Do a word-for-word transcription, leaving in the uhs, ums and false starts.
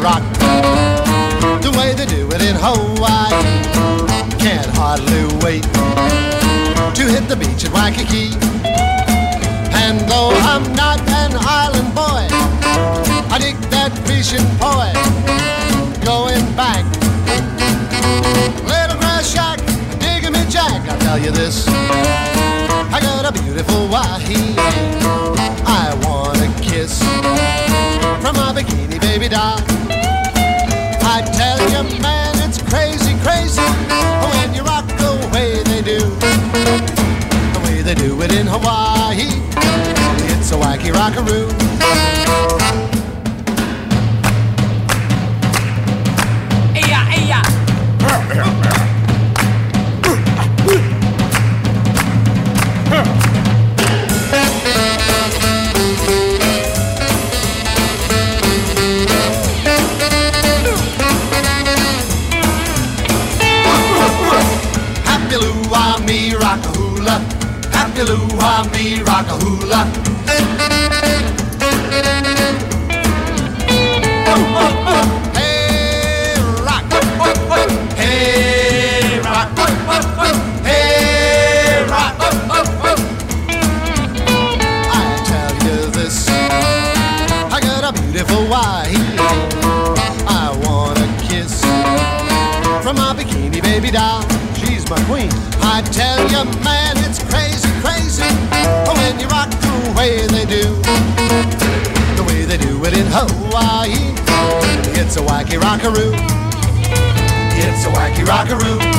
rock the way they do it in Hawaii. Can't hardly wait to hit the beach at Waikiki. And though I'm not an island boy, I dig that fishing boy. Going back, little grass shack, digging me jack. I'll tell you this, I got a beautiful Wahi I wanna kiss from my bikini baby doll. I tell you, man, it's crazy, crazy when you rock the way they do, the way they do it in Hawaii. It's a wacky rockaroo. Hey-ya, hey-ya. Happy Lua me rock-a-hula, Happy Lua me rock-a-hula. Hey rock, hey rock, hey rock. I tell you this, I got a beautiful Wahi I wanna kiss from my bikini baby doll. She's my queen. I tell you, man, it's crazy, crazy when you rock the way they do, the way they do it in Hawaii. It's a wacky rockaroo. It's a wacky rockaroo.